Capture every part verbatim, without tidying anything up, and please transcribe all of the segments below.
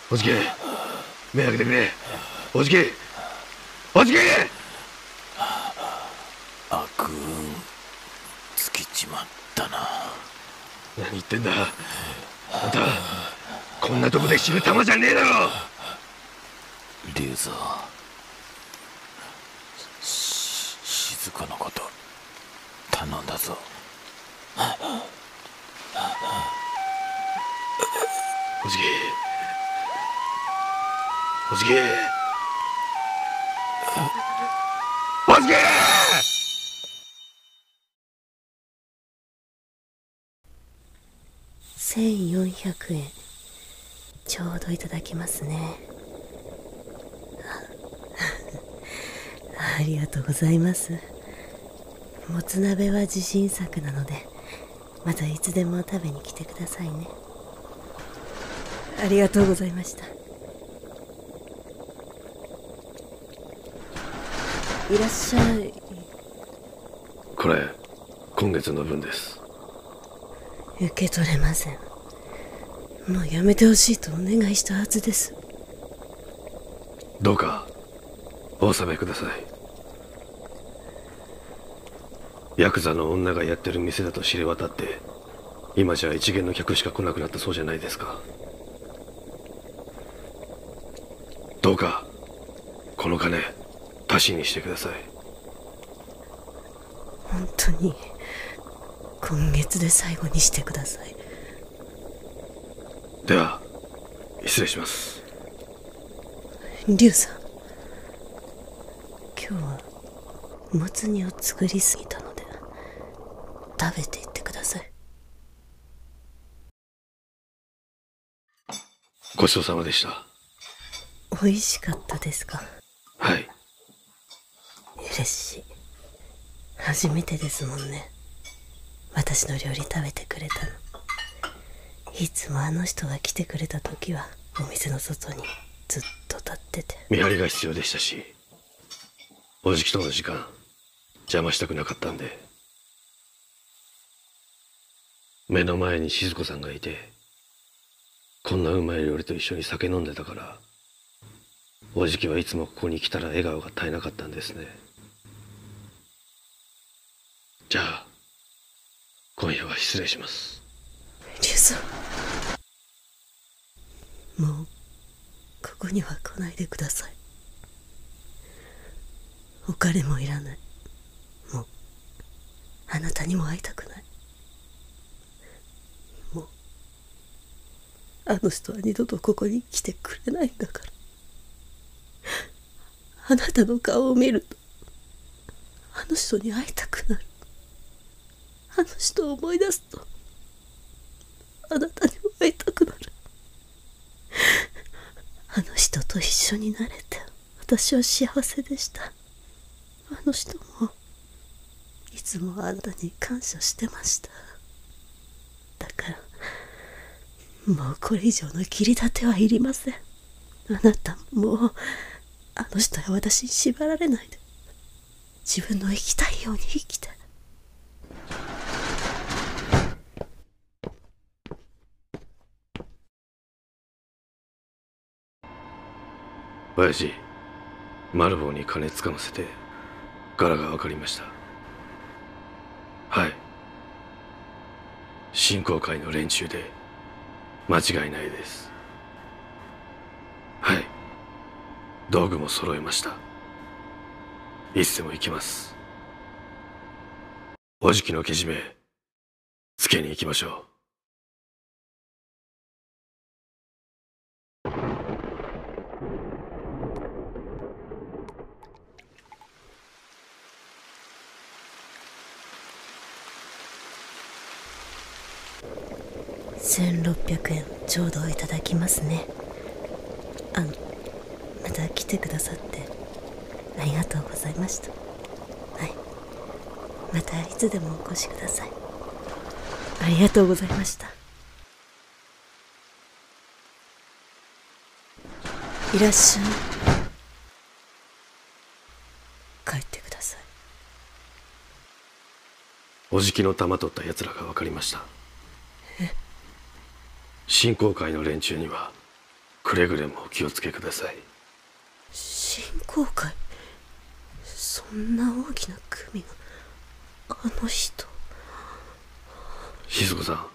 おじけ、目開けてくれ。おじけ、おじけ。 悪運つきちまったな。 何言ってんだあんた。こんなとこで死ぬ玉じゃねえだろ。 龍蔵、し静子のこと頼んだぞ。 おじけ、おじけ、おじけ。 せんよんひゃくえんちょうどいただきますね。あ, ありがとうございます。もつ鍋は自信作なので、またいつでも食べに来てくださいね。ありがとうございました。いらっしゃい。 これ今月の分です。 受け取れません。もうやめてほしいとお願いしたはずです。 どうかお納めください。ヤクザの女がやってる店だと知れ渡って、今じゃ一元の客しか来なくなったそうじゃないですか。どうかこの金足しにしてください。 本当に今月で最後にしてください。 では失礼します。 龍さん、今日はもつ煮を作りすぎたので食べていってください。 ごちそうさまでした。 美味しかったですか？ はい。 嬉しい。初めてですもんね、私の料理食べてくれたの。いつもあの人が来てくれた時はお店の外にずっと立ってて、 見張りが必要でしたし、おじきとの時間邪魔したくなかったんで。目の前に静子さんがいて、こんなうまい料理と一緒に酒飲んでたから、おじきはいつもここに来たら笑顔が絶えなかったんですね。じゃあ今夜は失礼します。 龍さん、もうここには来ないでください。お金もいらない。もうあなたにも会いたくない。もうあの人は二度とここに来てくれないんだから。あなたの顔を見るとあの人に会いたくなる。あの人を思い出すとあなたにも会いたくなる。あの人と一緒になれて私は幸せでした。あの人もいつもあなたに感謝してました。だからもうこれ以上の切り立てはいりません。あなたもうあの人や私に縛られないで、自分の生きたいように生きて。 親父、マルボウに金つかませて柄が分かりました。はい、振興会の連中で間違いないです。はい、道具も揃えました。いつでも行きます。おじきのけじめつけに行きましょう。 せんろっぴゃくえんちょうどいただきますね。あのまた来てくださってありがとうございました。はい、またいつでもお越しください。ありがとうございました。いらっしゃい。帰ってください。 おじきの玉取った奴らが分かりました。振興会の連中にはくれぐれもお気をつけください。 振興会、そんな大きな組があの人。 静子さん、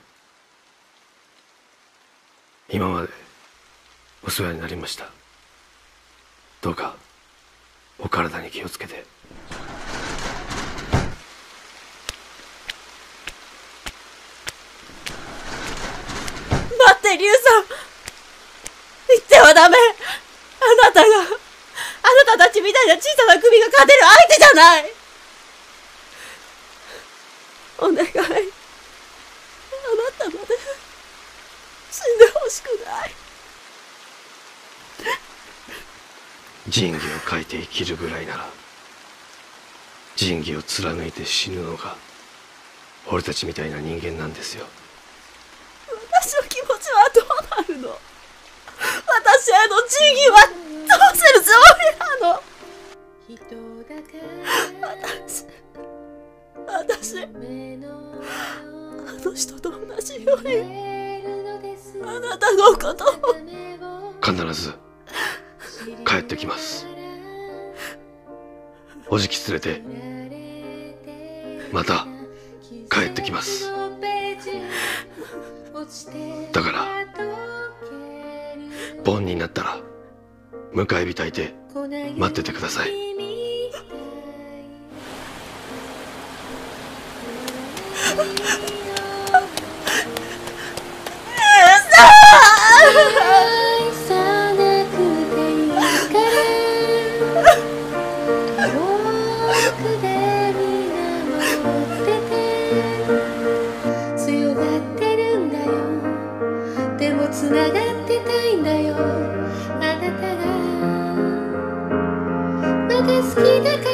今までお世話になりました。どうかお体に気をつけて。 待って、リュウさん、言ってはダメ。あなたがあなたたちみたいな小さな組が勝てる相手じゃない。お願い、あなたまで死んでほしくない。 仁義を書いて生きるぐらいなら、仁義を貫いて死ぬのが俺たちみたいな人間なんですよ。 私の気持ちはどうなるの？私への仁義はどうするつもりなの？私私あの人と同じようにあなたのことを必ず帰ってきます。おじき連れてまた帰ってきます。だから盆になったら迎え火焚いて待っててください。 つながってたいんだよ、あなたがまだ好きだから